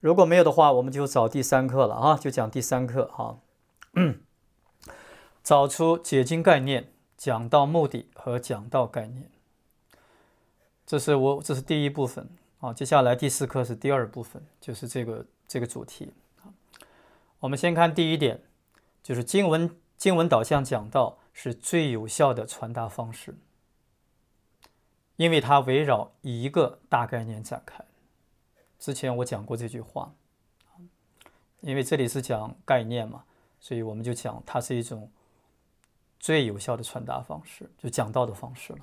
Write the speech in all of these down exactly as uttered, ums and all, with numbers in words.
如果没有的话，我们就找第三课了啊，就讲第三课哈。找出解经概念、讲到目的和讲到概念，这是我这是第一部分啊。接下来第四课是第二部分，就是这个这个主题。我们先看第一点，就是经文经文导向讲道是最有效的传达方式，因为它围绕一个大概念展开。之前我讲过这句话，因为这里是讲概念嘛，所以我们就讲它是一种最有效的传达方式，就讲道的方式了。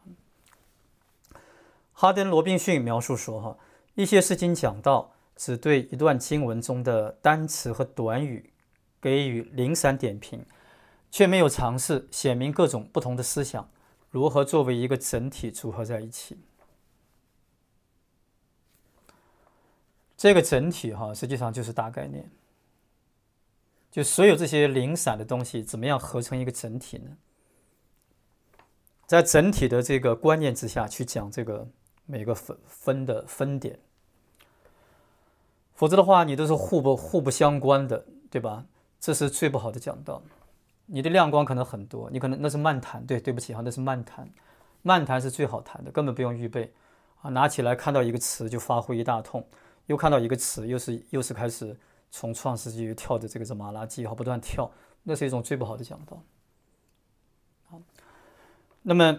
哈登·罗宾逊描述说，哈，一些事情讲道只对一段经文中的单词和短语给予零散点评，却没有尝试显明各种不同的思想如何作为一个整体组合在一起。这个整体哈，实际上就是大概念，就所有这些零散的东西怎么样合成一个整体呢？在整体的这个观念之下去讲这个每个分分的分点，否则的话你都是互不互不相关的，对吧？这是最不好的讲道。你的亮光可能很多，你可能那是漫谈，对，对不起哈，那是漫谈，漫谈是最好谈的，根本不用预备啊，拿起来看到一个词就发挥一大通，又看到一个词，又是又是开始从创世纪跳的这个马拉基，不断跳，那是一种最不好的讲道。好，那么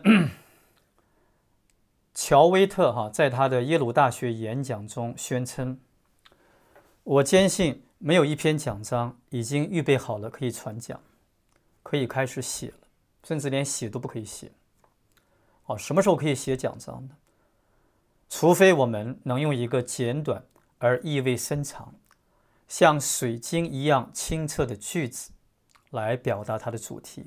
乔威特哈在他的耶鲁大学演讲中宣称：“我坚信没有一篇讲章已经预备好了可以传讲，可以开始写了，甚至连写都不可以写。哦，什么时候可以写讲章呢？除非我们能用一个简短而意味深长，像水晶一样清澈的句子来表达它的主题。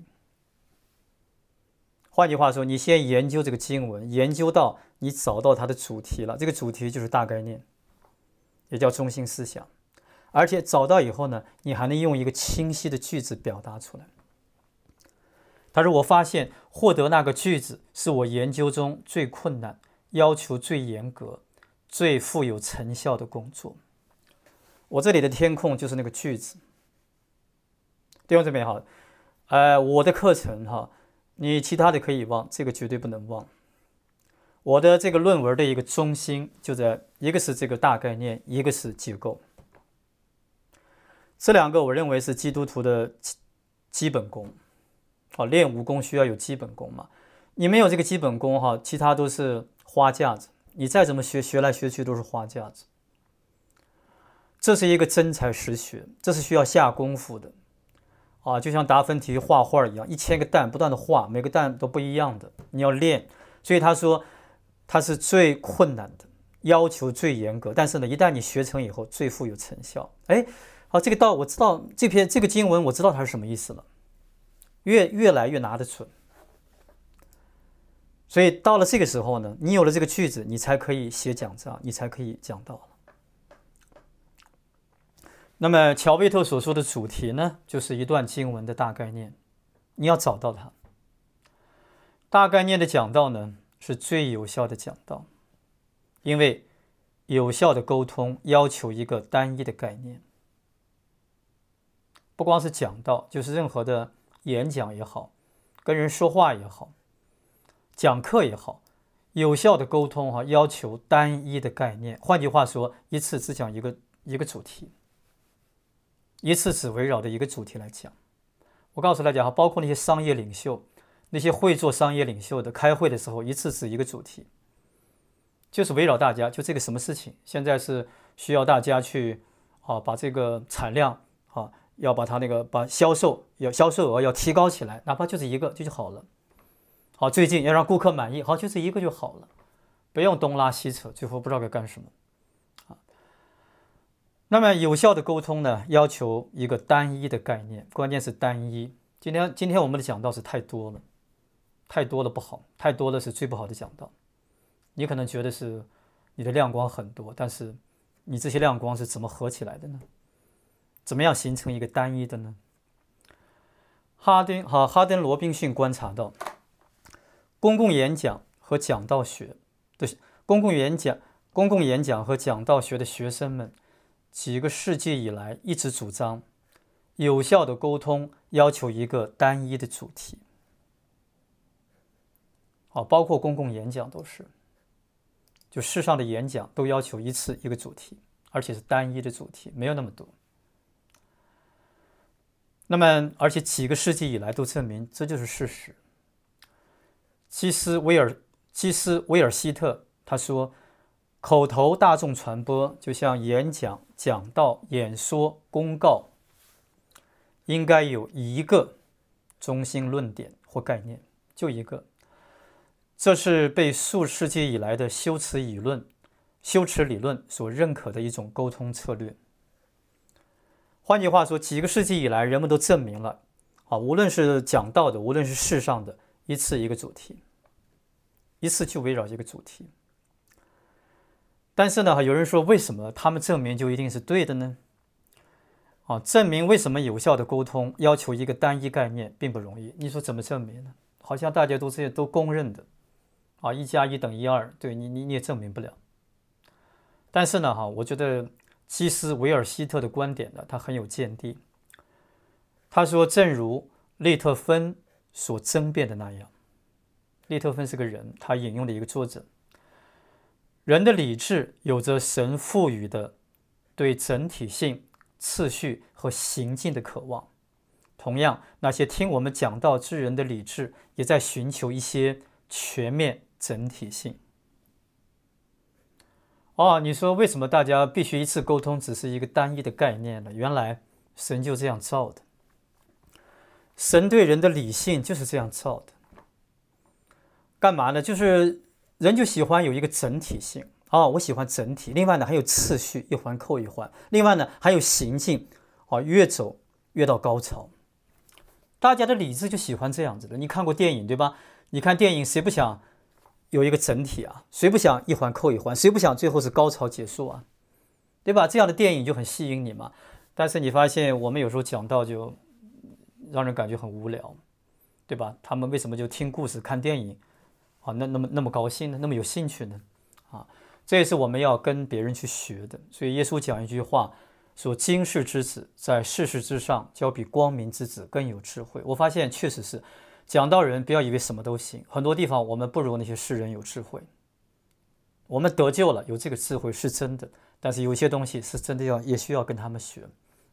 换句话说，你先研究这个经文，研究到你找到它的主题了，这个主题就是大概念，也叫中心思想。而且找到以后呢，你还能用一个清晰的句子表达出来。他说，我发现获得那个句子是我研究中最困难、要求最严格、最富有成效的工作。我这里的天空就是那个句子。弟兄姊妹好，呃，我的课程哈，你其他的可以忘，这个绝对不能忘。我的这个论文的一个中心就在一个是这个大概念，一个是结构。这两个我认为是基督徒的基本功。好，练武功需要有基本功嘛，你没有这个基本功哈，其他都是花架子，你再怎么学，学来学去都是花架子。这是一个真才实学，这是需要下功夫的啊，就像达芬奇画画一样，一千个蛋不断的画，每个蛋都不一样的，你要练。所以他说它是最困难的，要求最严格，但是呢，一旦你学成以后，最富有成效。哎，好，这个道我知道，这篇这个经文我知道它是什么意思了，越越来越拿得准。所以到了这个时候呢，你有了这个句子，你才可以写讲章，你才可以讲道了。那么乔贝特所说的主题呢，就是一段经文的大概念，你要找到它。大概念的讲道呢，是最有效的讲道，因为有效的沟通要求一个单一的概念。不光是讲道，就是任何的演讲也好，跟人说话也好，讲课也好，有效的沟通哈，要求单一的概念。换句话说，一次只讲一个一个主题。一次只围绕着一个主题来讲。我告诉大家哈，包括那些商业领袖，那些会做商业领袖的，开会的时候一次只一个主题，就是围绕大家，就这个什么事情，现在是需要大家去啊，把这个产量啊，要把它那个把销售要销售额要提高起来，哪怕就是一个就就好了。好，最近要让顾客满意，好，就是一个就好了，不用东拉西扯，最后不知道该干什么。那么有效的沟通呢，要求一个单一的概念，关键是单一。今天今天我们的讲道是太多了，太多了不好，太多了是最不好的讲道。你可能觉得是你的亮光很多，但是你这些亮光是怎么合起来的呢？怎么样形成一个单一的呢？哈登哈哈登罗宾逊观察到，公共演讲和讲道学的公共演讲公共演讲和讲道学的学生们， 几个世纪以来一直主张，有效的沟通要求一个单一的主题。好，包括公共演讲都是，就世上的演讲都要求一次一个主题，而且是单一的主题，没有那么多。那么，而且几个世纪以来都证明这就是事实。基斯威尔基斯威尔希特他说，口头大众传播就像演讲、讲道、演说、公告，应该有一个中心论点或概念，就一个。这是被数世纪以来的修辞理论、修辞理论所认可的一种沟通策略。换句话说，几个世纪以来，人们都证明了，啊，无论是讲道的，无论是世上的，一次一个主题，一次就围绕一个主题。但是呢，有人说，为什么他们证明就一定是对的呢？啊，证明为什么有效的沟通要求一个单一概念并不容易。你说怎么证明呢？好像大家都这都公认的，啊，一加一等于二，对你你你也证明不了。但是呢，哈，我觉得基斯维尔希特的观点呢，他很有见地。他说，正如利特芬所争辩的那样，利特芬是个人，他引用了一个作者，人的理智有着神赋予的对整体性、次序和行进的渴望。同样，那些听我们讲道之人的理智，也在寻求一些全面整体性。哦，你说为什么大家必须一次沟通只是一个单一的概念呢？原来神就这样造的，神对人的理性就是这样造的。干嘛呢？就是人就喜欢有一个整体性啊、哦，我喜欢整体。另外呢，还有次序，一环扣一环。另外呢，还有行进啊、哦，越走越到高潮。大家的理智就喜欢这样子的。你看过电影对吧？你看电影，谁不想有一个整体啊？谁不想一环扣一环？谁不想最后是高潮结束啊？对吧？这样的电影就很吸引你嘛。但是你发现我们有时候讲到就让人感觉很无聊，对吧？他们为什么就听故事、看电影啊？那那么那么高兴呢？那么有兴趣呢？啊，这也是我们要跟别人去学的。所以耶稣讲一句话说：“经世之子在世事之上，交比光明之子更有智慧。”我发现确实是。讲道人不要以为什么都行，很多地方我们不如那些世人有智慧。我们得救了，有这个智慧是真的，但是有些东西是真的要也需要跟他们学。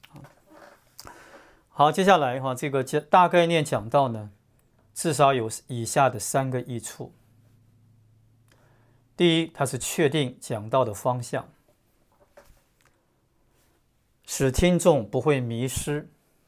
好，接下来哈，这个大概念讲道呢，至少有以下的三个益处。第一，它是确定讲道的方向，使听众不会迷失。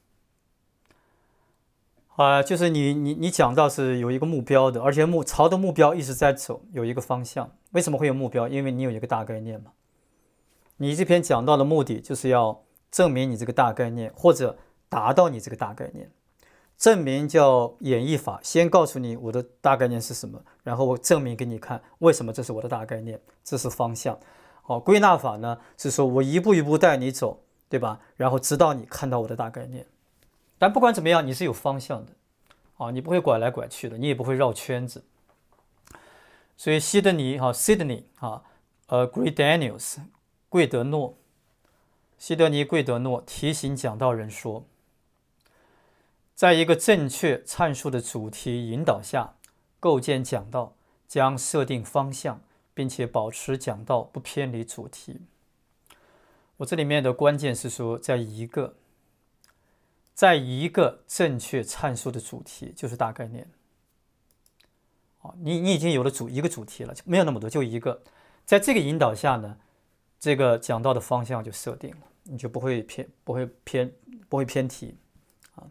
啊、呃，就是你你你讲到是有一个目标的，而且目朝着目标一直在走，有一个方向。为什么会有目标？因为你有一个大概念嘛。你这篇讲到的目的就是要证明你这个大概念，或者达到你这个大概念。证明叫演绎法，先告诉你我的大概念是什么，然后我证明给你看为什么这是我的大概念，这是方向。好，归纳法呢是说我一步一步带你走，对吧？然后直到你看到我的大概念。但不管怎么样，你是有方向的，啊，你不会拐来拐去的，你也不会绕圈子。所以西德尼哈 Sydney 啊，呃 Great Daniels 贵德诺，西德尼贵德诺提醒讲道人说，在一个正确阐述的主题引导下，构建讲道将设定方向，并且保持讲道不偏离主题。我这里面的关键是说，在一个。在一个正确阐述的主题，就是大概念。你你已经有了主一个主题了，没有那么多，就一个。在这个引导下呢，这个讲道的方向就设定了，你就不会偏不会偏不会偏题啊。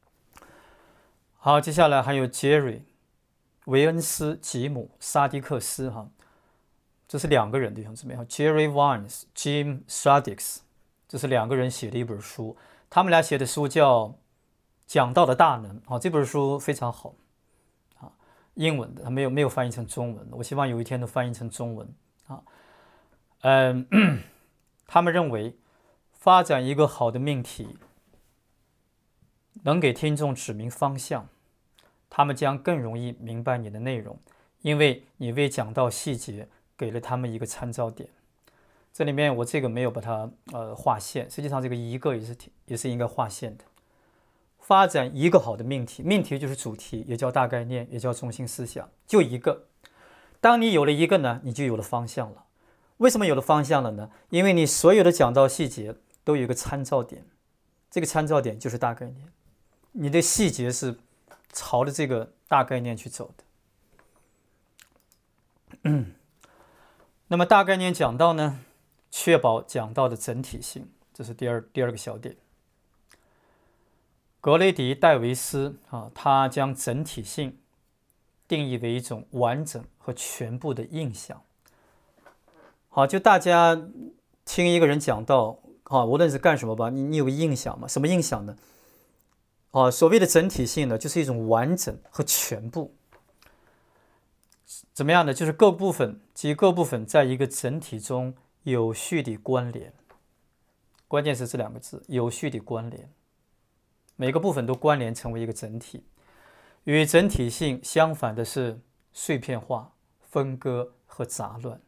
好，接下来还有杰瑞、维恩斯、吉姆、沙迪克斯哈，这是两个人的兄弟姊妹哈 ，Jerry Vines、Jim Sadix， 这是两个人写的一本书。他们俩写的书叫《讲道的大能》啊，这本书非常好啊，英文的，它没有没有翻译成中文，我希望有一天能翻译成中文啊。嗯，他们认为发展一个好的命题，能给听众指明方向，他们将更容易明白你的内容，因为你为讲道细节给了他们一个参照点。 这里面我这个没有把它呃划线，实际上这个一个也是也是应该划线的。发展一个好的命题，命题就是主题，也叫大概念，也叫中心思想，就一个。当你有了一个呢，你就有了方向了。为什么有了方向了呢？因为你所有的讲到细节都有一个参照点，这个参照点就是大概念，你的细节是朝着这个大概念去走的。嗯，那么大概念讲到呢，确保讲到的整体性，这是第二第二个小点。格雷迪·戴维斯啊，他将整体性定义为一种完整和全部的印象。好，就大家听一个人讲到啊，无论是干什么吧，你你有个印象嘛？什么印象呢？啊，所谓的整体性呢，就是一种完整和全部。怎么样呢？就是各部分及各部分在一个整体中有序的关联。关键是这两个字：有序的关联。每个部分都关联成为一个整体。与整体性相反的是碎片化、分割和杂乱。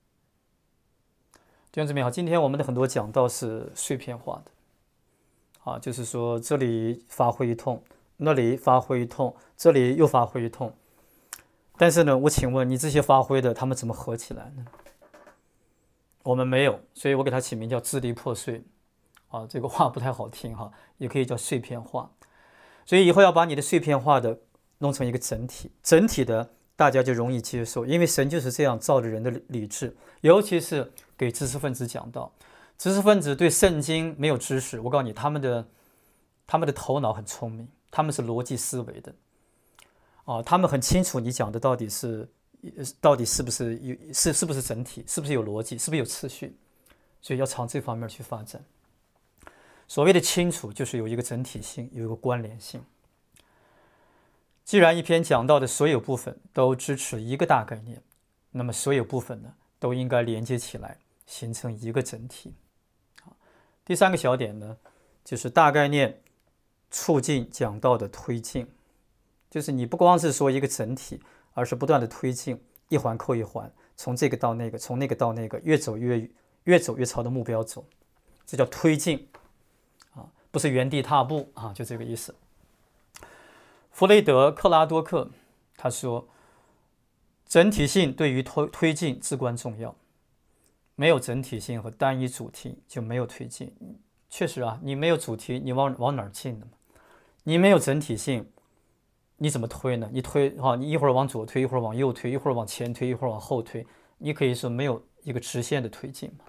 弟兄姊妹好，今天我们的很多讲道是碎片化的，啊，就是说这里发挥一通，那里发挥一通，这里又发挥一通。但是呢，我请问你这些发挥的，他们怎么合起来呢？我们没有，所以我给它起名叫支离破碎。啊，这个话不太好听哈，也可以叫碎片化。所以以后要把你的碎片化的弄成一个整体，整体的大家就容易接受，因为神就是这样造着人的理智，尤其是给知识分子讲道。知识分子对圣经没有知识，我告诉你，他们的他们的头脑很聪明，他们是逻辑思维的，啊，他们很清楚你讲的到底是到底是不是有是是不是整体，是不是有逻辑，是不是有次序，所以要朝这方面去发展。所谓的清楚，就是有一个整体性，有一个关联性。既然一篇讲到的所有部分都支持一个大概念，那么所有部分呢，都应该连接起来，形成一个整体。第三个小点呢，就是大概念促进讲道的推进，就是你不光是说一个整体，而是不断的推进，一环扣一环，从这个到那个，从那个到那个，越走越越走越朝着目标走，这叫推进。不是原地踏步啊，就这个意思。弗雷德·克拉多克他说，整体性对于推推进至关重要，没有整体性和单一主题就没有推进。确实啊，你没有主题，你往往哪儿进呢？你没有整体性，你怎么推呢？你推啊，你一会儿往左推，一会儿往右推，一会儿往前推，一会儿往后推，你可以说没有一个直线的推进嘛。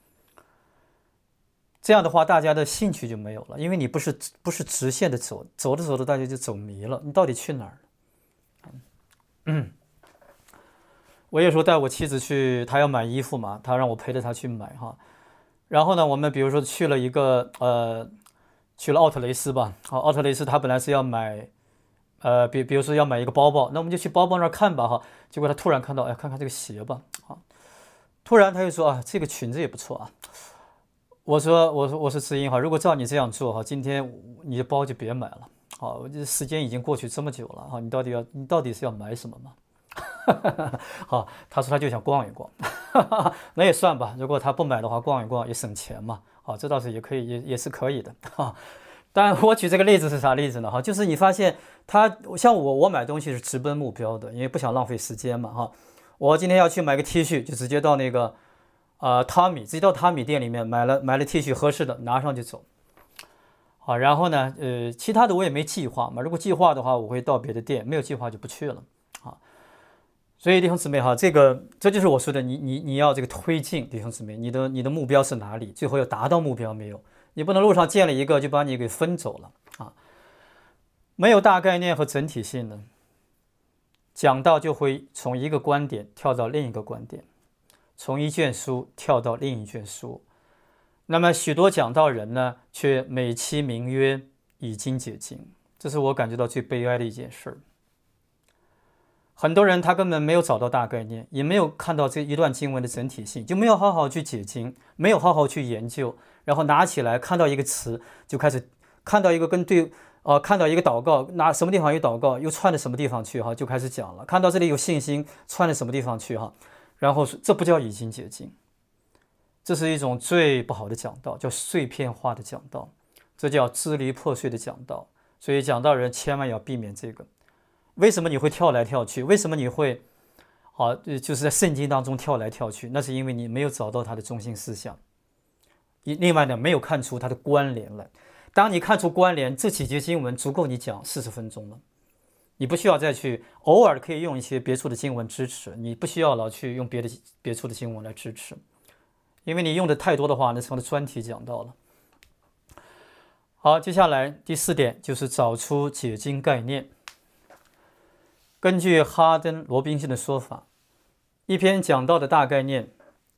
这样的话，大家的兴趣就没有了，因为你不是不是直线的走，走着走着大家就走迷了，你到底去哪儿了？嗯，我有时候带我妻子去，她要买衣服嘛，她让我陪着她去买哈。然后呢，我们比如说去了一个呃，去了奥特雷斯吧，好，奥特雷斯她本来是要买，呃，比比如说要买一个包包，那我们就去包包那儿看吧哈。结果她突然看到，哎，看看这个鞋吧，啊，突然她又说啊，这个裙子也不错啊。我说，我说，我说知音哈，如果照你这样做哈，今天你的包就别买了。好，我这时间已经过去这么久了哈，你到底要，你到底是要买什么吗？好，他说他就想逛一逛，那也算吧。如果他不买的话，逛一逛也省钱嘛。好，这倒是也可以，也也是可以的哈。但我举这个例子是啥例子呢？哈，就是你发现他像我，我买东西是直奔目标的，因为不想浪费时间嘛哈。我今天要去买个 T 恤，就直接到那个。啊，汤米直接到汤米店里面买了买了 T 恤合适的，拿上就走。好，然后呢，呃，其他的我也没计划嘛。如果计划的话，我会到别的店；没有计划就不去了。啊，所以弟兄姊妹哈，这个这就是我说的，你你你要这个推进，弟兄姊妹，你的你的目标是哪里？最后要达到目标没有？你不能路上见了一个就把你给分走了啊！没有大概念和整体性呢，讲到就会从一个观点跳到另一个观点。从一卷书跳到另一卷书，那么许多讲道人呢，却美其名曰已经解经，这是我感觉到最悲哀的一件事。很多人他根本没有找到大概念，也没有看到这一段经文的整体性，就没有好好去解经，没有好好去研究，然后拿起来看到一个词就开始看到一个跟对呃看到一个祷告，拿什么地方有祷告，又串到什么地方去哈，就开始讲了。看到这里有信心，串到什么地方去哈。然后这不叫已经解经， 这是一种最不好的讲道，叫碎片化的讲道，这叫支离破碎的讲道。所以讲道人千万要避免这个。为什么你会跳来跳去？为什么你会啊，就是在圣经当中跳来跳去？那是因为你没有找到它的中心思想。另外呢，没有看出它的关联来。当你看出关联，这几节经文足够你讲四十分钟了。你不需要再去，偶尔可以用一些别处的经文支持，你不需要老去用别的别处的经文来支持，因为你用的太多的话，那成了专题讲到了。好，接下来第四点就是找出解经概念。根据哈登、罗宾逊的说法，一篇讲到的大概念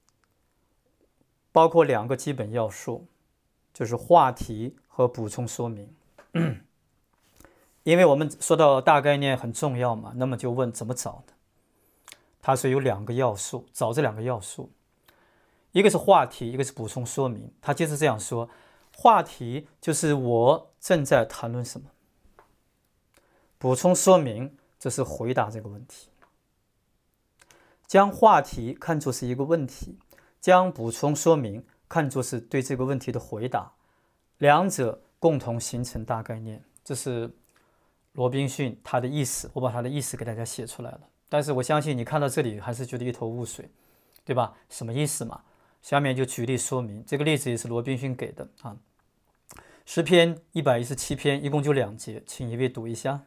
包括两个基本要素，就是话题和补充说明。因为我们说到大概念很重要嘛，那么就问怎么找的。它是有两个要素，找这两个要素，一个是话题，一个是补充说明。他接着这样说，话题就是我正在谈论什么，补充说明这是回答这个问题。将话题看作是一个问题，将补充说明看作是对这个问题的回答，两者共同形成大概念。这是罗宾逊他的意思，我把他的意思给大家写出来了。但是我相信你看到这里还是觉得一头雾水，对吧？什么意思嘛？下面就举例说明。这个例子也是罗宾逊给的啊。诗篇一百一十七篇一共就两节，请一位读一下。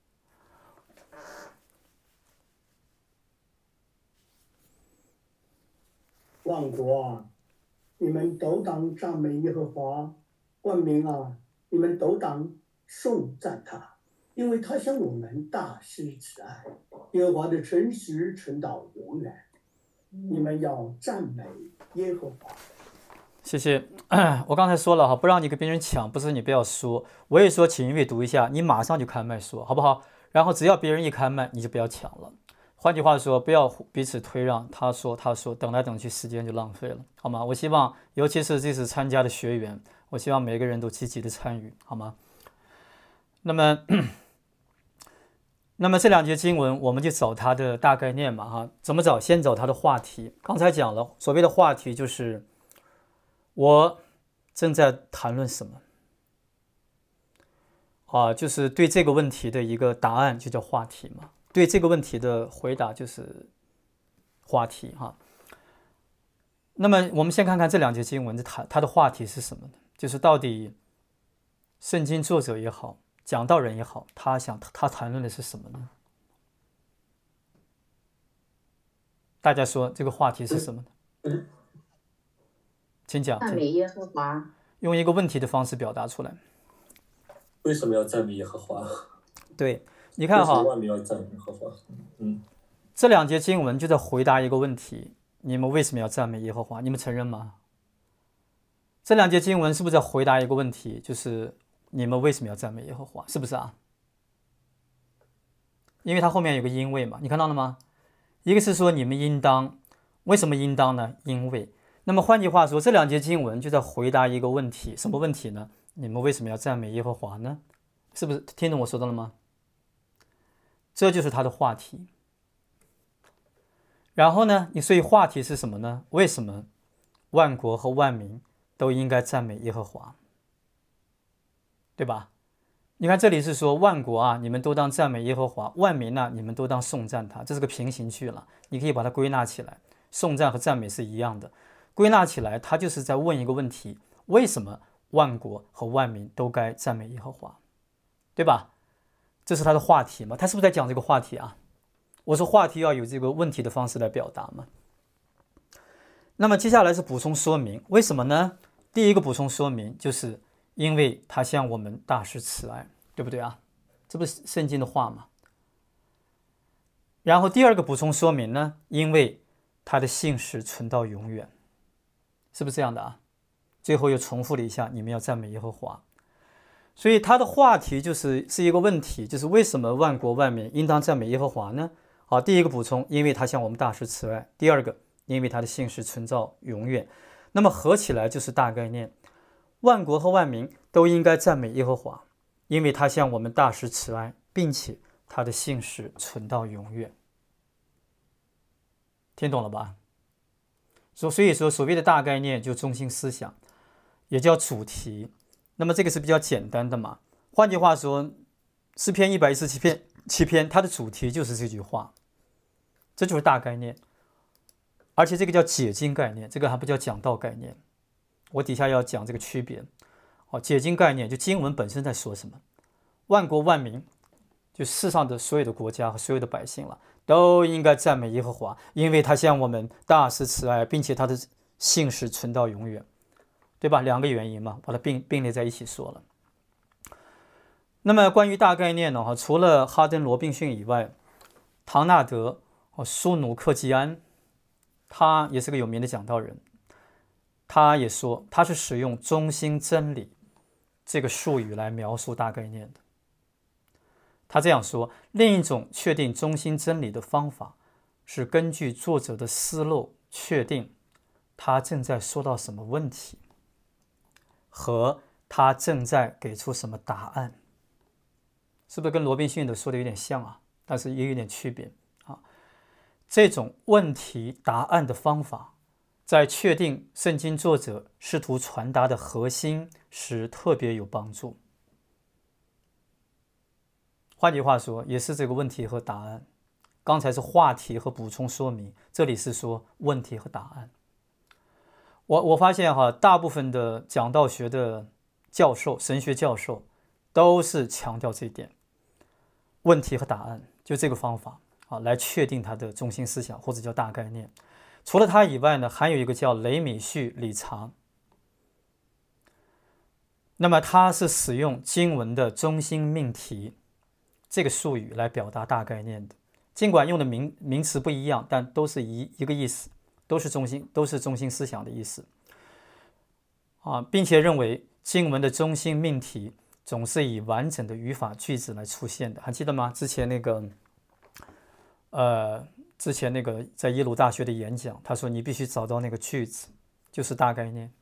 万国啊，你们都当赞美耶和华；万民啊，你们都当颂赞他，因为他向我们大施慈爱，耶和华的诚实存到永远。你们要赞美耶和华。 谢谢。我刚才说了哈，不让你跟别人抢，不是你不要说，我也说请一位读一下，你马上就开麦说，好不好？然后只要别人一开麦，你就不要抢了。换句话说，不要彼此推让，他说他说，等来等去，时间就浪费了，好吗？我希望，尤其是这次参加的学员，我希望每个人都积极的参与，好吗？那么，那么这两节经文，我们就找它的大概念嘛，哈，怎么找？先找它的话题。刚才讲了，所谓的话题就是我正在谈论什么啊，就是对这个问题的一个答案就叫话题嘛。对这个问题的回答就是话题哈。那么我们先看看这两节经文，它它的话题是什么呢？就是到底圣经作者也好，讲道人也好，他想他谈论的是什么呢？大家说这个话题是什么呢？请讲。 赞美耶和华， 用一个问题的方式表达出来。 为什么要赞美耶和华？ 对。你看哈， 万民要赞美耶和华。嗯， 这两节经文就在回答一个问题：你们为什么要赞美耶和华？你们承认吗？这两节经文是不是在回答一个问题？就是你们为什么要赞美耶和华？是不是啊？因为它后面有个因为嘛，你看到了吗？一个是说你们应当，为什么应当呢？因为。那么换句话说，这两节经文就在回答一个问题，什么问题呢？你们为什么要赞美耶和华呢？是不是听懂我说的了吗？这就是他的话题。然后呢，你所以话题是什么呢？为什么万国和万民都应该赞美耶和华？对吧？你看这里是说万国啊，你们都当赞美耶和华；万民啊，你们都当颂赞他。这是个平行句了，你可以把它归纳起来。颂赞和赞美是一样的，归纳起来，他就是在问一个问题：为什么万国和万民都该赞美耶和华？对吧？这是他的话题嘛？他是不是在讲这个话题啊？我说话题要有这个问题的方式来表达嘛。那么接下来是补充说明，为什么呢？第一个补充说明就是因为他向我们大施慈爱，对不对啊？这不是圣经的话吗？然后第二个补充说明呢，因为他的信实存到永远，是不是这样的啊？最后又重复了一下，你们要赞美耶和华。所以他的话题就是是一个问题，就是为什么万国万民应当赞美耶和华呢？好，第一个补充，因为他向我们大施慈爱；第二个，因为他的信实存到永远。那么合起来就是大概念：万国和万民都应该赞美耶和华，因为他向我们大施慈爱，并且他的信实存到永远。听懂了吧？ 所所以说，所谓的大概念就中心思想，也叫主题。那么这个是比较简单的嘛。换句话说，诗篇一百一十七篇，七篇它的主题就是这句话，这就是大概念。而且这个叫解经概念，这个还不叫讲道概念。我底下要讲这个区别。哦，解经概念就经文本身在说什么，万国万民，就世上的所有的国家和所有的百姓了，都应该赞美耶和华，因为他向我们大施慈爱，并且他的信实存到永远，对吧？两个原因嘛，把它并并列在一起说了。那么关于大概念呢，除了哈登、罗宾逊以外，唐纳德、苏努克基安，他也是个有名的讲道人，他也说他是使用中心真理这个术语来描述大概念的。他这样说，另一种确定中心真理的方法是根据作者的思路确定他正在说到什么问题和他正在给出什么答案。是不是跟罗宾逊的说的有点像啊？但是也有点区别啊。这种问题答案的方法在确定圣经作者试图传达的核心时特别有帮助。换句话说，也是这个问题和答案。刚才是话题和补充说明，这里是说问题和答案。我我发现哈，大部分的讲道学的教授、神学教授都是强调这一点，问题和答案，就这个方法啊，来确定他的中心思想或者叫大概念。除了他以外呢，还有一个叫雷米绪理查。那么他是使用经文的中心命题这个术语来表达大概念的，尽管用的名名词不一样，但都是一一个意思，都是中心，都是中心思想的意思啊，并且认为经文的中心命题总是以完整的语法句子来出现的。还记得吗？之前那个，呃，之前那个在耶鲁大学的演讲，他说你必须找到那个句子，就是大概念，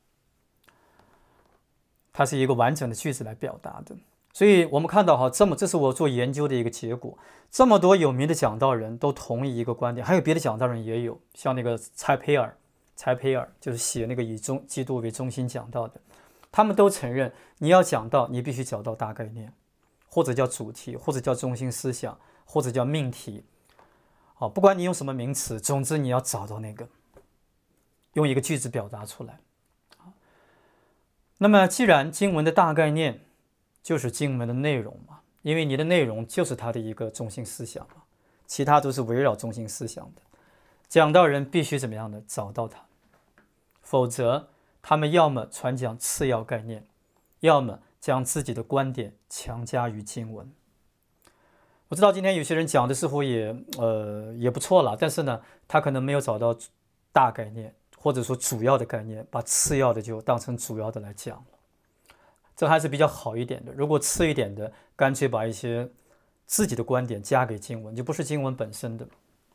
它是一个完整的句子来表达的。所以我们看到哈，这么这是我做研究的一个结果，这么多有名的讲道人都同意一个观点，还有别的讲道人也有，像那个柴培尔，柴培尔就是写那个以中基督为中心讲道的，他们都承认你要讲道，你必须找到大概念，或者叫主题，或者叫中心思想，或者叫命题。好，不管你用什么名词，总之你要找到那个，用一个句子表达出来。那么既然经文的大概念就是经文的内容嘛，因为你的内容就是它的一个中心思想嘛，其他都是围绕中心思想的。讲道人必须怎么样呢？找到它，否则他们要么传讲次要概念，要么将自己的观点强加于经文。我知道今天有些人讲的似乎也呃也不错了，但是呢，他可能没有找到大概念，或者说主要的概念，把次要的就当成主要的来讲了。这还是比较好一点的。如果次一点的，干脆把一些自己的观点加给经文，就不是经文本身的。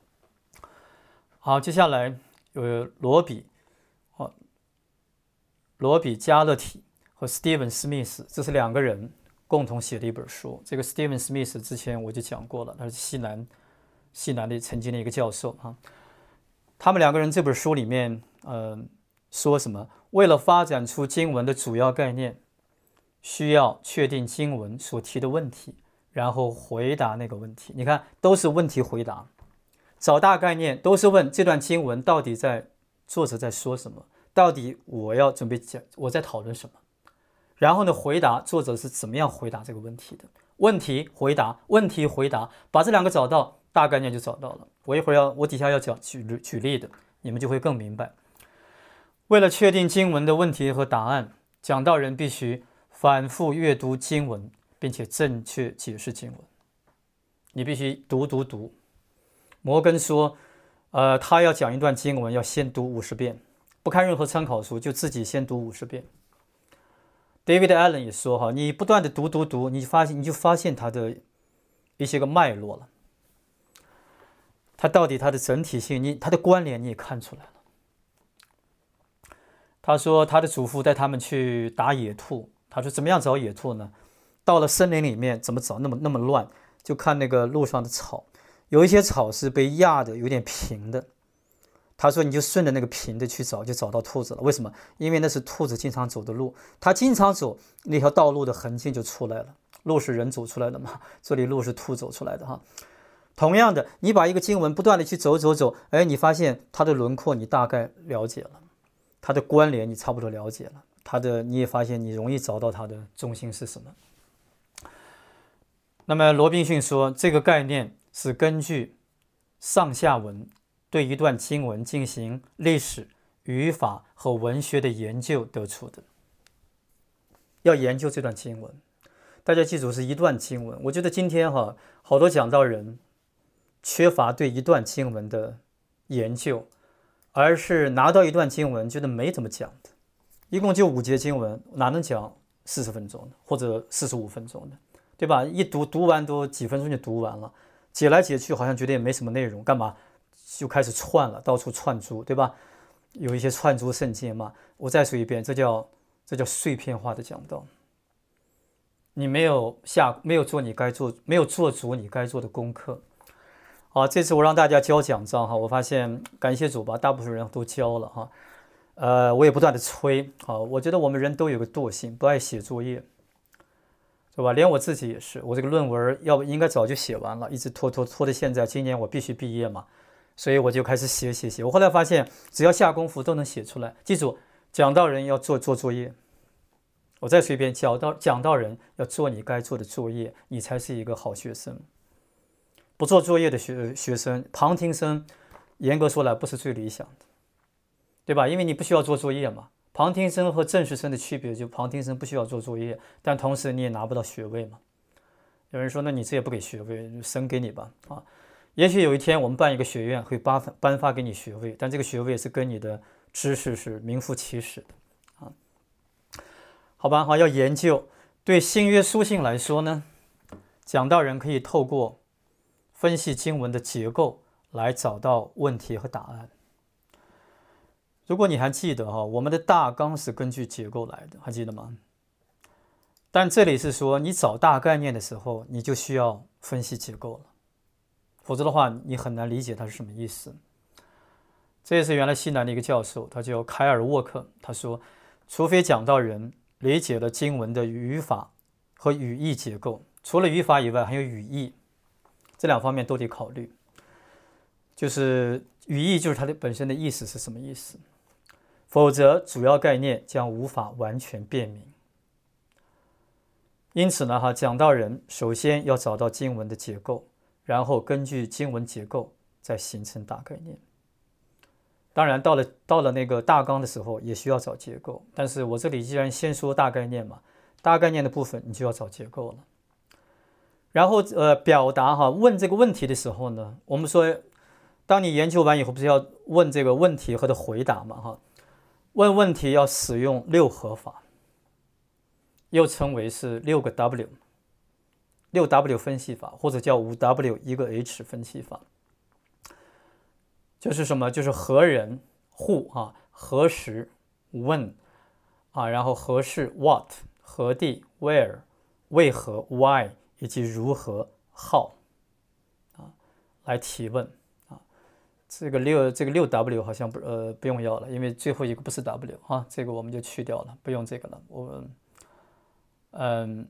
好，接下来有罗比，哦，罗比加勒体和 Stephen Smith， 这是两个人共同写的一本书。这个 Stephen Smith 之前我就讲过了，他是西南西南的曾经的一个教授啊。他们两个人这本书里面，呃，说什么？为了发展出经文的主要概念，需要确定经文所提的问题，然后回答那个问题。你看，都是问题回答，找大概念都是问这段经文到底在作者在说什么，到底我要准备讲我在讨论什么。然后呢，回答作者是怎么样回答这个问题的？问题回答，问题回答，把这两个找到，大概念就找到了。我一会儿要，我底下要讲举举例的，你们就会更明白。为了确定经文的问题和答案，讲道人必须反复阅读经文，并且正确解释经文。你必须读读读。摩根说，呃，他要讲一段经文，要先读五十遍，不看任何参考书，就自己先读五十遍。David Allen 也说，哈，你不断的读读读，你发现你就发现他的一些个脉络了。他到底他的整体性，你他的关联你也看出来了。他说他的祖父带他们去打野兔，他说怎么样找野兔呢？到了森林里面怎么找？那么那么乱，就看那个路上的草，有一些草是被压的有点平的， 他说你就顺着那个平的去找，就找到兔子了。为什么？因为那是兔子经常走的路，他经常走那条道路的痕迹就出来了。路是人走出来的嘛，这里路是兔走出来的哈。同样的，你把一个经文不断的去走走走，哎，你发现它的轮廓你大概了解了，它的关联你差不多了解了，它的你也发现你容易找到它的中心是什么。那么罗宾逊说，这个概念是根据上下文对一段经文进行历史、语法和文学的研究得出的。要研究这段经文，大家记住是一段经文。我觉得今天哈，好多讲道人缺乏对一段经文的研究，而是拿到一段经文觉得没怎么讲的，一共就五节经文，哪能讲四十分钟的或者四十五分钟的，对吧？一读读完都几分钟就读完了，解来解去好像觉得也没什么内容，干嘛就开始串了，到处串珠，对吧？有一些串珠圣经嘛。我再说一遍，这叫这叫碎片化的讲道。你没有下没有做你该做没有做足你该做的功课。好，这次我让大家交奖章哈，我发现感谢主吧，大部分人都交了哈。呃，我也不断的催啊，我觉得我们人都有个惰性，不爱写作业，对吧？连我自己也是，我这个论文要不应该早就写完了，一直拖拖拖到现在，今年我必须毕业嘛，所以我就开始写写写。我后来发现，只要下功夫都能写出来。记住，讲道人要做做作业。我再说一遍，讲道讲道人要做你该做的作业，你才是一个好学生。不做作业的学学生，旁听生，严格说来不是最理想的，对吧？因为你不需要做作业嘛。旁听生和正式生的区别就旁听生不需要做作业，但同时你也拿不到学位嘛。有人说，那你这也不给学位，神给你吧啊？也许有一天我们办一个学院会颁颁发给你学位，但这个学位是跟你的知识是名副其实的啊。好吧，好，要研究。对新约书信来说呢，讲道人可以透过分析经文的结构来找到问题和答案。如果你还记得哈，我们的大纲是根据结构来的，还记得吗？但这里是说，你找大概念的时候，你就需要分析结构了，否则的话，你很难理解它是什么意思。这也是原来西南的一个教授，他叫凯尔沃克，他说，除非讲道人理解了经文的语法和语义结构，除了语法以外，还有语义。这两方面都得考虑，就是语义就是它的本身的意思是什么意思，否则主要概念将无法完全辨明。因此呢，哈，讲道人首先要找到经文的结构，然后根据经文结构再形成大概念。当然，到了到了那个大纲的时候，也需要找结构。但是我这里既然先说大概念嘛，大概念的部分你就要找结构了。然后呃，表达哈问这个问题的时候呢，我们说，当你研究完以后，不是要问这个问题和的回答嘛哈？问问题要使用六合法，又称为是六个 W， 六 W 分析法，或者叫五 W 一个 H 分析法。就是什么？就是何人 who 啊，何时 when 啊，然后何事 what， 何地 where， 为何 why， 以及如何 how 啊，来提问啊。这个六这个六 W 好像不呃不用要了，因为最后一个不是 W 啊，这个我们就去掉了，不用这个了。我嗯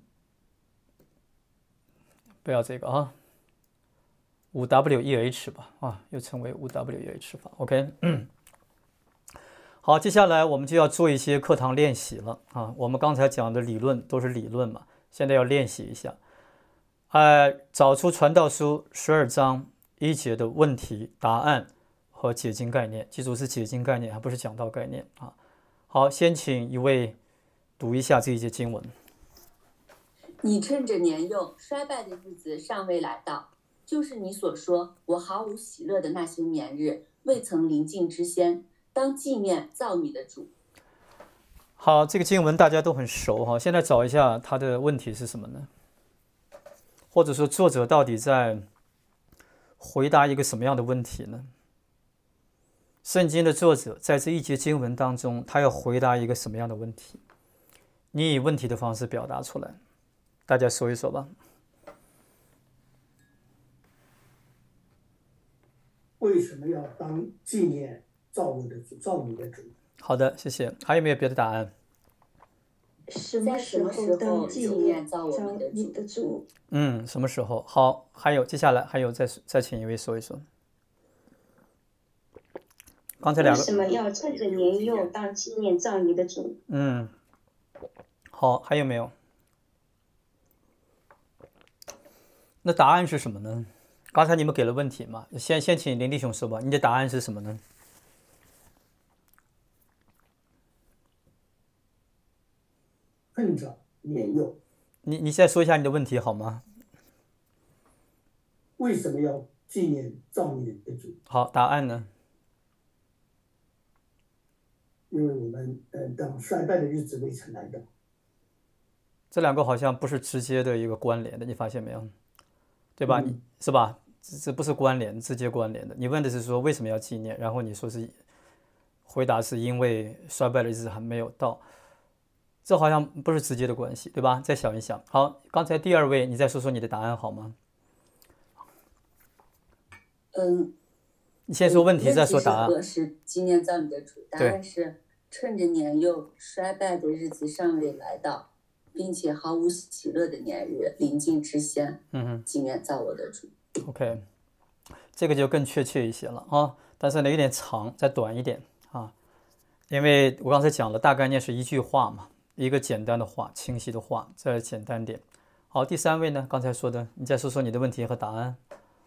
不要这个啊。五 W 一 H 吧，啊，又称为五 W 一 H 法 ，OK， 嗯，好，接下来我们就要做一些课堂练习了啊。我们刚才讲的理论都是理论嘛，现在要练习一下，呃，找出传道书十二章一节的问题、答案和解经概念，记住是解经概念，还不是讲道概念啊。好，先请一位读一下这一节经文。 你趁着年幼衰败的日子尚未来到。就是你所说我毫无喜乐的那些年日未曾临近之先，当纪念造你的主。 好，这个经文大家都很熟哈，现在找一下它的问题是什么呢？或者说作者到底在回答一个什么样的问题呢？圣经的作者在这一节经文当中，他要回答一个什么样的问题？你以问题的方式表达出来，大家说一说吧。 为什么要当纪念造我的主，造你的主。 好的，谢谢。还有没有别的答案？ 什么时候当纪念造你的主？ 嗯，什么时候？好，还有接下来还有再再请一位说一说。刚才两个为什么要趁着年幼当纪念造你的主？ 嗯，好，还有没有？那答案是什么呢？刚才你们给了问题嘛？先先请林弟兄说吧，你的答案是什么呢？ 趁着年幼。 你你再说一下你的问题好吗？ 为什么要纪念造你的主？ 好，答案呢？ 因为我们呃，等衰败的日子未曾来到。 这两个好像不是直接的一个关联的，你发现没有？对吧？ 嗯、 你是吧？这这不是关联，直接关联的。你问的是说为什么要纪念，然后你说是回答是因为衰败的日子还没有到，这好像不是直接的关系，对吧？再想一想。好，刚才第二位，你再说说你的答案好吗？ 嗯， 你先说问题，再说答案。 何时纪念造你的主？答案是趁着年幼衰败的日子尚未来到，并且毫无喜乐的年日临近之先， 嗯哼， 纪念造我的主。 OK， 这个就更确切一些了啊，但是呢有点长，再短一点啊，因为我刚才讲了，大概念是一句话嘛，一个简单的话，清晰的话，再简单点。好，第三位呢，刚才说的，你再说说你的问题和答案。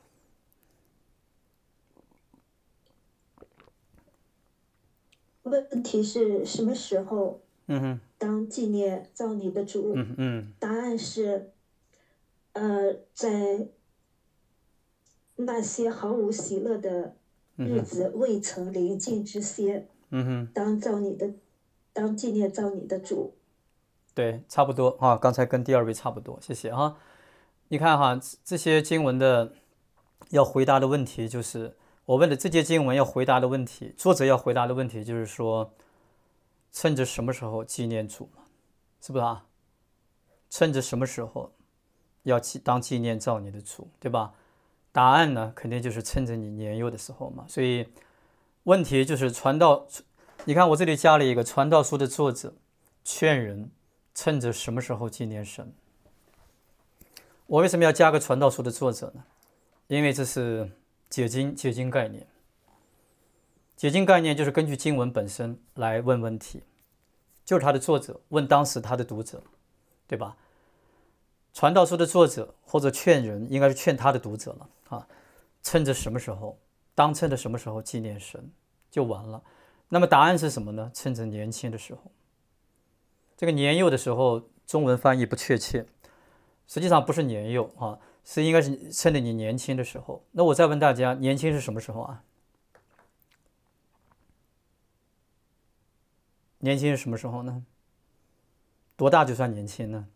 问题是什么时候嗯哼， 当纪念造你的主？ 嗯嗯， 答案是，呃，在那些毫无喜乐的日子未曾临近之先， 嗯哼， 当造你的，当纪念造你的主。 对，差不多啊，刚才跟第二位差不多，谢谢哈。你看哈，这些经文的要回答的问题，就是我问的这些经文要回答的问题，作者要回答的问题就是说，趁着什么时候纪念主嘛，是不是啊？趁着什么时候要当纪念造你的主，对吧？答案呢，肯定就是趁着你年幼的时候嘛。所以问题就是传道，你看我这里加了一个传道书的作者劝人趁着什么时候纪念神。我为什么要加个传道书的作者呢？因为这是解经解经概念。解经概念就是根据经文本身来问问题，就是他的作者问当时他的读者，对吧？传道书的作者或者劝人，应该是劝他的读者了啊。趁着什么时候，当趁着什么时候纪念神就完了。那么答案是什么呢？趁着年轻的时候。这个年幼的时候，中文翻译不确切，实际上不是年幼啊，是应该是趁着你年轻的时候。那我再问大家，年轻是什么时候啊？年轻是什么时候呢？多大就算年轻呢？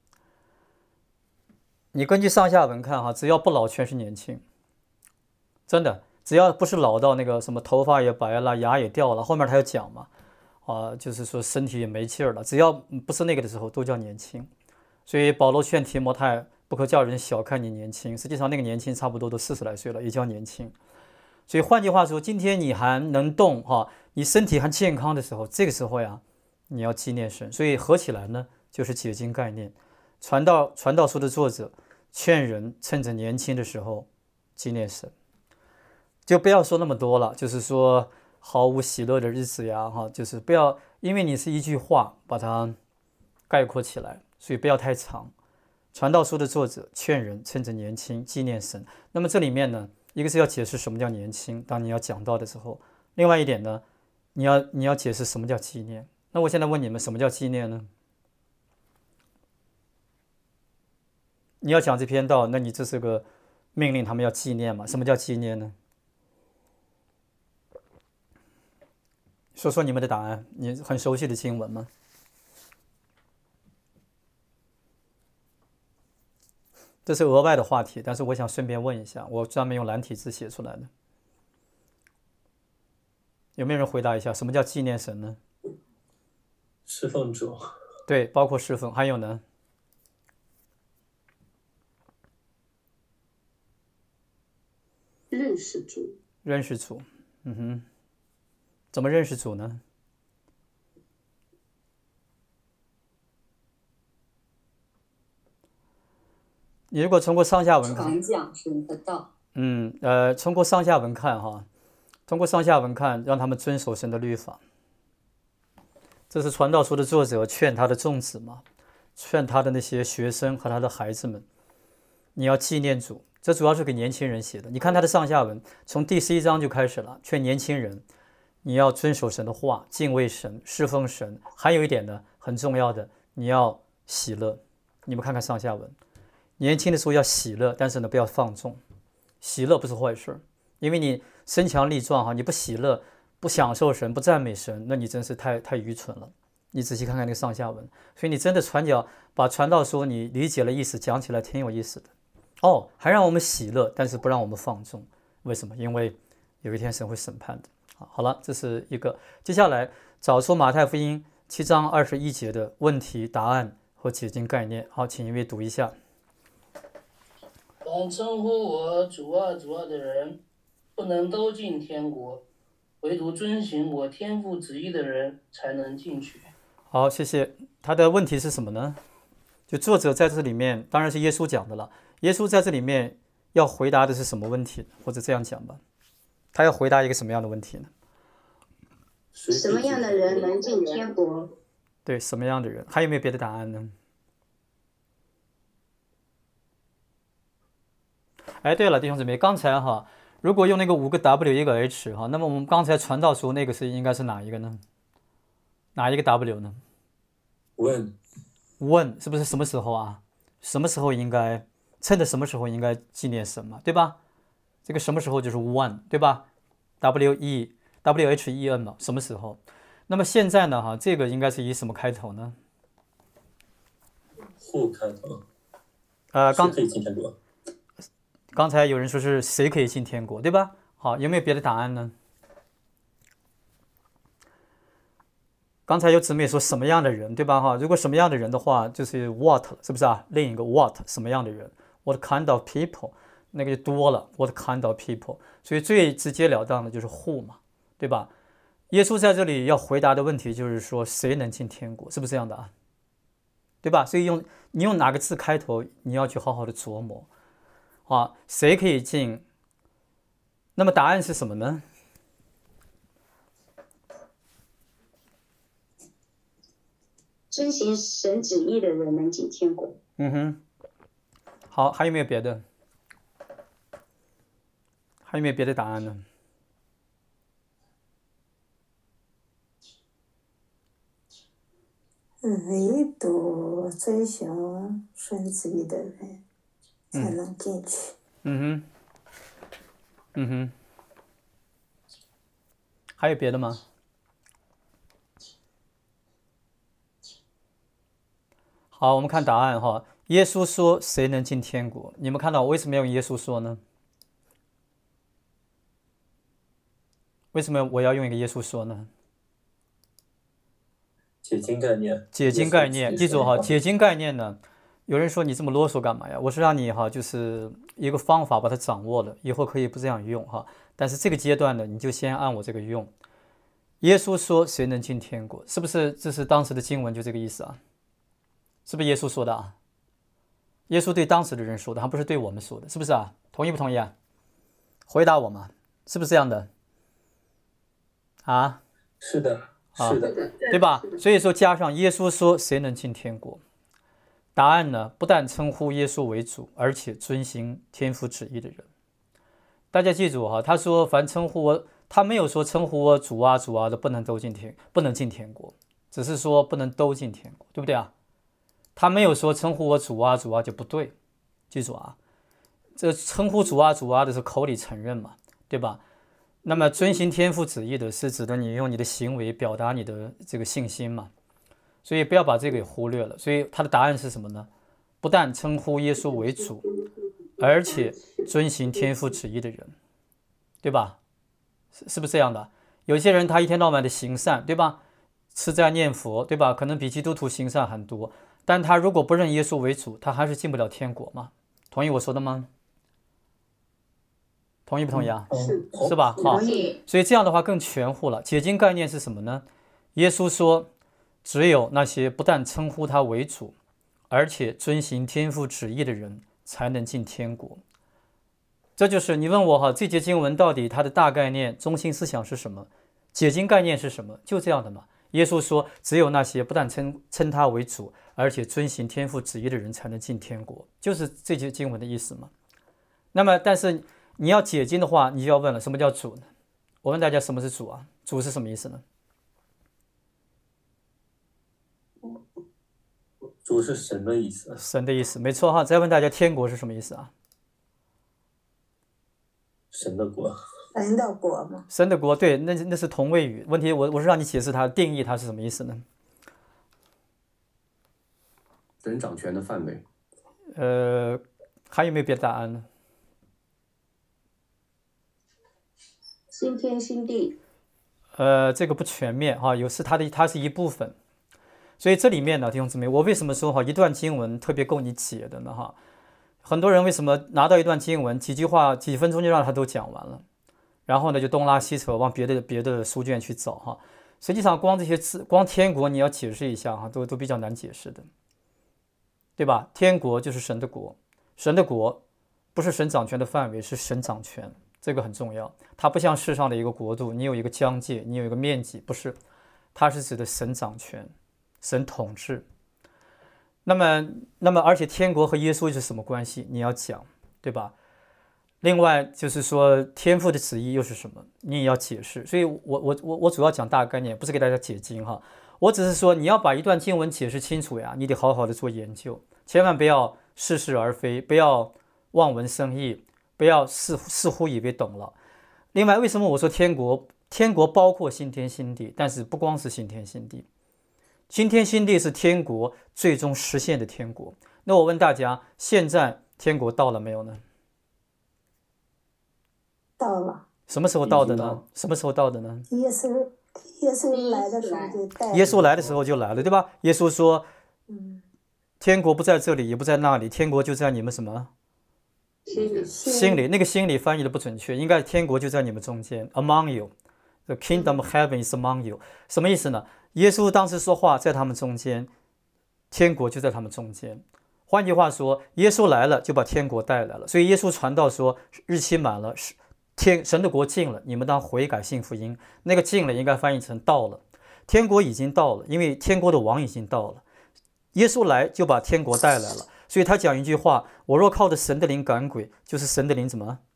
你根据上下文看哈，只要不老全是年轻，真的，只要不是老到那个什么头发也白了，牙也掉了，后面他要讲嘛，啊，就是说身体也没劲儿了，只要不是那个的时候都叫年轻。所以保罗劝提摩太不可叫人小看你年轻，实际上那个年轻差不多都四十来岁了，也叫年轻。所以换句话说，今天你还能动哈，你身体还健康的时候，这个时候呀，你要纪念神。所以合起来呢，就是解经概念。传道传道书的作者劝人趁着年轻的时候纪念神，就不要说那么多了，就是说毫无喜乐的日子呀，哈，就是不要因为你是一句话把它概括起来，所以不要太长。传道书的作者劝人趁着年轻纪念神。那么这里面呢，一个是要解释什么叫年轻，当你要讲到的时候；另外一点呢，你要你要解释什么叫纪念。那我现在问你们，什么叫纪念呢？你要讲这篇道，那你这是个命令他们要纪念嘛？什么叫纪念呢？说说你们的答案，你很熟悉的经文吗？这是额外的话题，但是我想顺便问一下，我专门用蓝体字写出来的，有没有人回答一下，什么叫纪念神呢？ 侍奉主。 对，包括侍奉，还有呢？ 认识主， 认识主，嗯哼， 怎么认识主呢？你如果通过上下文看， 传讲神的道。 嗯，呃，通过上下文看哈，通过上下文看，让他们遵守神的律法。这是传道书的作者劝他的众子嘛，劝他的那些学生和他的孩子们，你要纪念主。这主要是给年轻人写的。你看他的上下文，从第十一章就开始了，劝年轻人你要遵守神的话，敬畏神，侍奉神。还有一点呢，很重要的，你要喜乐。你们看看上下文，年轻的时候要喜乐，但是呢，不要放纵。喜乐不是坏事，因为你身强力壮哈，你不喜乐，不享受神，不赞美神，那你真是太太愚蠢了。你仔细看看那个上下文，所以你真的传讲把传道书你理解了意思，讲起来挺有意思的。哦，还让我们喜乐，但是不让我们放纵。为什么？因为有一天神会审判的。好了，这是一个。接下来找出马太福音七章二十一节的问题、答案和解经概念。好，请一位读一下。 凡称呼我主啊主啊的人，不能都进天国，唯独遵行我天父旨意的人才能进去。 好，谢谢。他的问题是什么呢？就作者在这里面，当然是耶稣讲的了。耶稣在这里面要回答的是什么问题？或者这样讲吧，他要回答一个什么样的问题呢？ 什么样的人能进天国？ 对，什么样的人？还有没有别的答案呢？哎，对了，弟兄姊妹，刚才哈，如果用那个五个 W 一个 H 哈，那么我们刚才传道书那个是应该是哪一个呢？哪一个 W 呢？ 问问是不是什么时候啊？什么时候应该趁着什么时候应该纪念神嘛，对吧？这个什么时候就是 when， 对吧 ？W E W H E N 嘛，什么时候？那么现在呢？哈，这个应该是以什么开头呢？ 户开头。 呃，刚可以进天国。 刚才有人说是谁可以进天国，对吧？好，有没有别的答案呢？刚才有姊妹说什么样的人，对吧？哈，如果什么样的人的话，就是 what， 是不是啊？另一个 what 什么样的人 ？What kind of people？ 那个就多了 ，What kind of people？ 所以最直截了当的就是 who 嘛，对吧？耶稣在这里要回答的问题就是说，谁能进天国？是不是这样的啊？对吧？所以用你用哪个字开头，你要去好好的琢磨啊，谁可以进？那么答案是什么呢？ 遵行神旨意的人能进天国。 嗯哼，好，还有没有别的？还有没有别的答案呢？ 唯独遵行神旨意的人才能进去。 嗯哼，嗯哼，还有别的吗？好，我们看答案哈。耶稣说：“谁能进天国？”你们看到我为什么要用耶稣说呢？为什么我要用一个耶稣说呢？ 解经概念。 解经概念，记住哈，解经概念呢，有人说你这么啰嗦干嘛呀？我是让你哈，就是一个方法把它掌握了，以后可以不这样用哈。但是这个阶段呢，你就先按我这个用。耶稣说：“谁能进天国？”是不是？这是当时的经文就这个意思啊？是不是耶稣说的啊？耶稣对当时的人说的，他不是对我们说的，是不是啊？同意不同意啊？回答我嘛，是不是这样的？啊？ 是的，是的， 对吧？所以说加上耶稣说谁能进天国？答案呢，不但称呼耶稣为主，而且遵行天父旨意的人。大家记住哈，他说凡称呼我，他没有说称呼我主啊主啊的不能都进天，不能进天国，只是说不能都进天国，对不对啊？他没有说称呼我主啊主啊就不对，记住啊，这称呼主啊主啊的是口里承认嘛，对吧？那么遵行天父旨意的是指的你用你的行为表达你的这个信心嘛，所以不要把这个给忽略了。所以他的答案是什么呢？不但称呼耶稣为主，而且遵行天父旨意的人，对吧？是是不是这样的？有些人他一天到晚的行善，对吧？吃斋念佛，对吧？可能比基督徒行善很多，但他如果不认耶稣为主，他还是进不了天国嘛？同意我说的吗？ 同意不同意啊？ 是是吧？好， 同意。 所以这样的话更全乎了。解经概念是什么呢？耶稣说，只有那些不但称呼他为主，而且遵行天父旨意的人，才能进天国。这就是你问我哈，这节经文到底它的大概念、中心思想是什么？解经概念是什么？就这样的嘛。耶稣说，只有那些不但称称他为主，而且遵行天父旨意的人，才能进天国，就是这节经文的意思嘛。那么，但是你要解经的话，你就要问了，什么叫主呢？我问大家，什么是主啊？主是什么意思呢？ 主是神的意思。 神的意思，没错哈。再问大家，天国是什么意思啊？ 神的国。 神的国嘛。 神的国，对，那那是同位语。问题我我是让你解释它定义，它是什么意思呢？ 神掌权的范围。 呃，还有没有别的答案呢？ 新天新地。 呃，这个不全面哈，有是它的，它是一部分。所以这里面呢，弟兄姊妹，我为什么说哈，一段经文特别够你解的呢？哈，很多人为什么拿到一段经文，几句话、几分钟就让他都讲完了，然后呢就东拉西扯，往别的别的书卷去找哈。实际上，光这些字，光天国你要解释一下哈，都都比较难解释的，对吧？天国就是神的国，神的国不是神掌权的范围，是神掌权，这个很重要。它不像世上的一个国度，你有一个疆界，你有一个面积，不是，它是指的神掌权。神统治，那么，那么，而且天国和耶稣是什么关系？你要讲，对吧？另外就是说，天父的旨意又是什么？你也要解释。所以我，我，我，我主要讲大概念，不是给大家解经哈。我只是说，你要把一段经文解释清楚呀，你得好好的做研究，千万不要似是而非，不要望文生义，不要似似乎以为懂了。另外，为什么我说天国？天国包括新天新地，但是不光是新天新地。新天新地是天国最终实现的天国。那我问大家，现在天国到了没有呢？ 到了。 什么时候到的呢？什么时候到的呢？ 耶稣耶稣来的时候就带。 耶稣来的时候就来了，对吧？耶稣说， 嗯， 天国不在这里，也不在那里，天国就在你们什么？ 心里。 心里。那个心里翻译的不准确，应该天国就在你们中间 ，among you。The kingdom of heaven is among you。什么意思呢？耶稣当时说话在他们中间，天国就在他们中间。换句话说，耶稣来了就把天国带来了。所以耶稣传道说，日期满了，天神的国近了，你们当悔改信福音。那个近了应该翻译成到了，天国已经到了，因为天国的王已经到了。耶稣来就把天国带来了。所以他讲一句话：我若靠着神的灵赶鬼，就是神的灵怎么？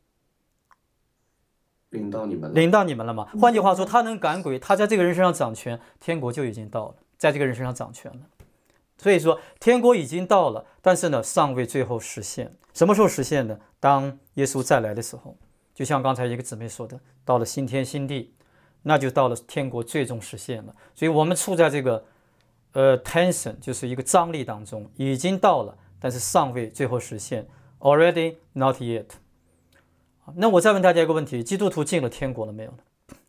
领到你们了， 领到你们了嘛？换句话说，他能赶鬼，他在这个人身上掌权，天国就已经到了，在这个人身上掌权了。所以说，天国已经到了，但是呢，尚未最后实现。什么时候实现呢？当耶稣再来的时候，就像刚才一个姊妹说的，到了新天新地，那就到了天国最终实现了。所以我们处在这个呃 tension， 就是一个张力当中，已经到了，但是尚未最后实现 ，already not yet。那我再问大家一个问题：基督徒进了天国了没有呢？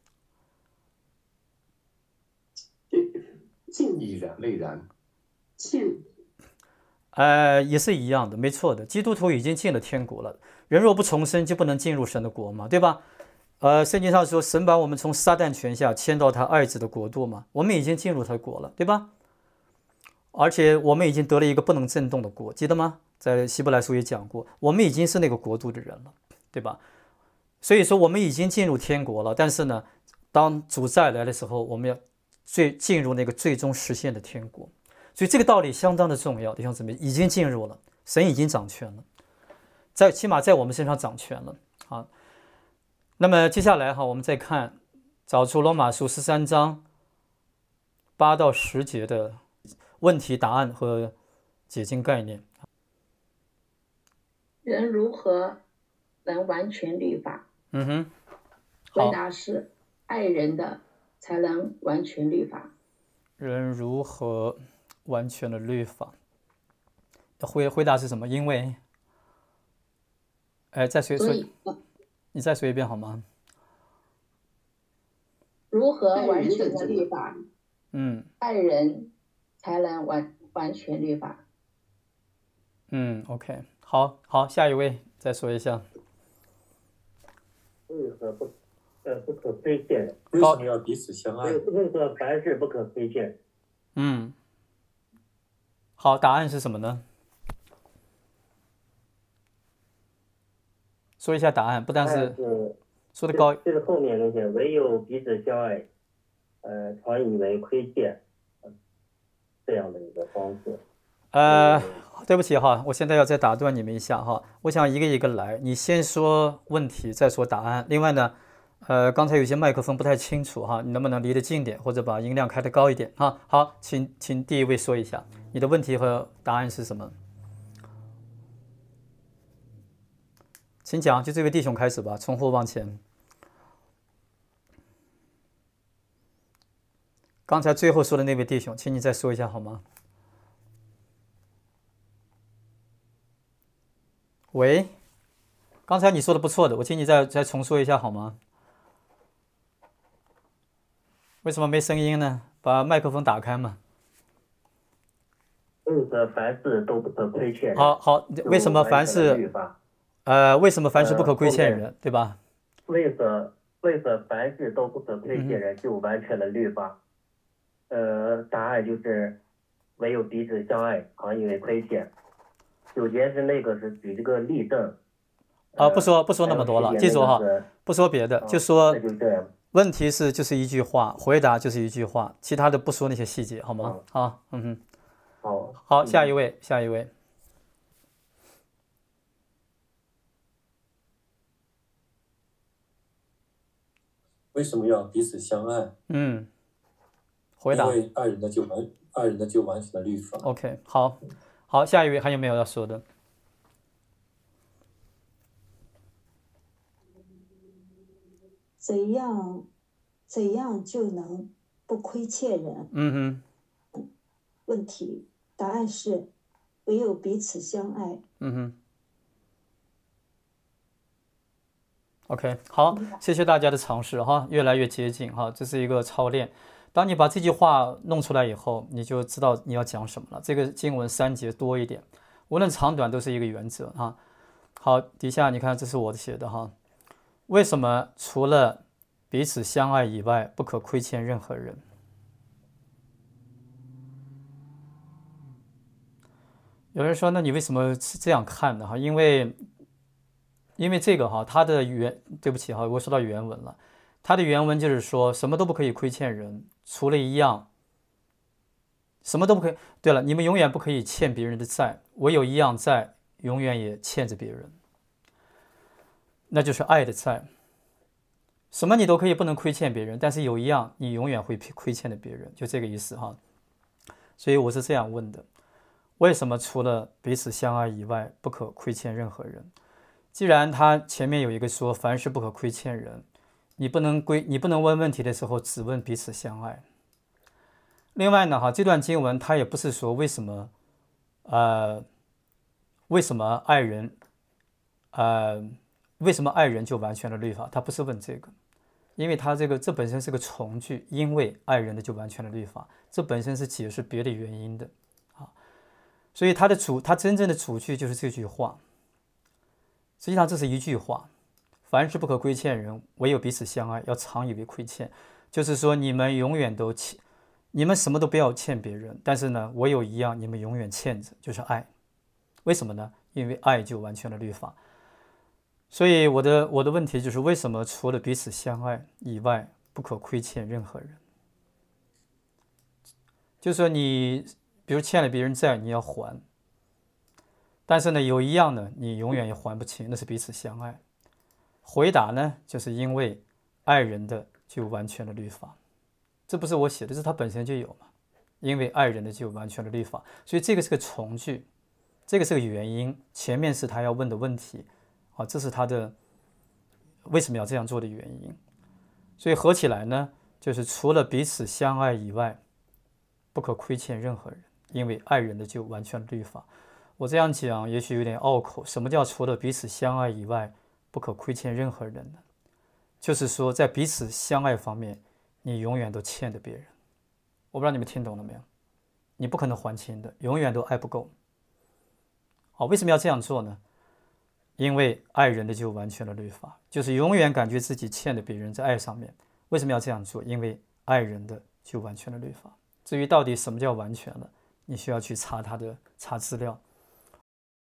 进已然未然。 进。 呃，也是一样的，没错的。基督徒已经进了天国了。人若不重生，就不能进入神的国嘛，对吧？呃，圣经上说，神把我们从撒旦权下迁到他爱子的国度嘛，我们已经进入他的国了，对吧？而且我们已经得了一个不能震动的国，记得吗？在希伯来书也讲过，我们已经是那个国度的人了，对吧？所以说我们已经进入天国了，但是呢，当主再来的时候，我们要最进入那个最终实现的天国。所以这个道理相当的重要，弟兄姊妹，已经进入了，神已经掌权了，在起码在我们身上掌权了啊。那么接下来哈，我们再看，找出罗马书十三章八到十节的问题答案和解经概念。 人如何能完全律法？ 嗯哼， 回答是爱人的才能完全律法。 人如何完全的律法？回回答是什么？因为，哎，再说说，你再说一遍好吗？ 如何完全的律法？ 嗯， 爱人才能完完全律法。 嗯 ，OK， 好好，下一位再说一下。 为何不呃不可亏欠？ 为什么要彼此相爱？ 为何凡事不可亏欠？ 嗯，好，答案是什么呢？说一下答案，不但是说的高， 就是后面那些，唯有彼此相爱，呃，常以为亏欠，这样的一个方式。 呃，对不起哈，我现在要再打断你们一下哈，我想一个一个来，你先说问题，再说答案。另外呢，呃，刚才有些麦克风不太清楚哈，你能不能离得近点，或者把音量开得高一点哈？好，请请第一位说一下你的问题和答案是什么？请讲，就这位弟兄开始吧，从后往前。刚才最后说的那位弟兄，请你再说一下好吗？喂，刚才你说的不错的，我请你再再重说一下好吗？为什么没声音呢？把麦克风打开嘛。 为何凡事都不可亏欠？ 好好，为什么凡事？呃，为什么凡事不可亏欠人，呃、对吧？ 为何为何凡事都不可亏欠人，就完全了律法？嗯、呃，答案就是唯有彼此相爱，常以为亏欠。九节是那个是举这个例证。 啊、呃，不说不说那么多了，记住哈，不说别的， 哦、 就说就这样。 问题是就是一句话，回答就是一句话，其他的不说那些细节，好吗？ 哦、 好，嗯哼， 好， 好，下一位，下一位。 为什么要彼此相爱？ 嗯，回答。 因为爱人的就完，爱人的就完成了律法。 OK， 好，好，下一位还有没有要说的？ 怎样，怎样就能不亏欠人？ 嗯哼。问题，答案是，唯有彼此相爱。 嗯哼。OK， 好，谢谢大家的尝试哈，越来越接近哈，这是一个操练。当你把这句话弄出来以后，你就知道你要讲什么了。这个经文三节多一点，无论长短都是一个原则哈。好，底下你看这是我写的哈。为什么除了彼此相爱以外，不可亏欠任何人？有人说，那你为什么是这样看的哈？因为。因为这个哈，它的原对不起哈，我说到原文了，它的原文就是说什么都不可以亏欠人，除了一样，什么都不可以。对了，你们永远不可以欠别人的债，唯有一样债永远也欠着别人，那就是爱的债。什么你都可以不能亏欠别人，但是有一样你永远会亏欠的别人，就这个意思哈。所以我是这样问的：为什么除了彼此相爱以外，不可亏欠任何人？既然他前面有一个说凡事不可亏欠人，你不能归你不能问问题的时候只问彼此相爱。另外呢哈，这段经文他也不是说为什么呃为什么爱人呃为什么爱人就完全了律法，他不是问这个，因为他这个这本身是个从句，因为爱人的就完全了律法，这本身是解释别的原因的啊，所以他的主他真正的主句就是这句话。实际上这是一句话，凡事不可亏欠人，唯有彼此相爱，要常以为亏欠。就是说你们永远都欠，你们什么都不要欠别人，但是呢，我有一样你们永远欠着，就是爱。为什么呢？因为爱就完全了律法。所以我的我的问题就是，为什么除了彼此相爱以外，不可亏欠任何人？就是说你比如欠了别人债，你要还。但是呢，有一样呢，你永远也还不清，那是彼此相爱。回答呢，就是因为爱人的就完全了律法，这不是我写的，这是他本身就有嘛。因为爱人的就完全了律法，所以这个是个从句，这个是个原因，前面是他要问的问题，啊，这是他的为什么要这样做的原因。所以合起来呢，就是除了彼此相爱以外，不可亏欠任何人，因为爱人的就完全了律法。我这样讲也许有点拗口，什么叫除了彼此相爱以外不可亏欠任何人呢？就是说在彼此相爱方面，你永远都欠着别人。我不知道你们听懂了没有？你不可能还清的，永远都爱不够。好，为什么要这样做呢？ 因为爱人的就完全了律法，就是永远感觉自己欠的比人在爱上面。为什么要这样做？因为爱人的就完全了律法。至于到底什么叫完全了，你需要去查他的查资料。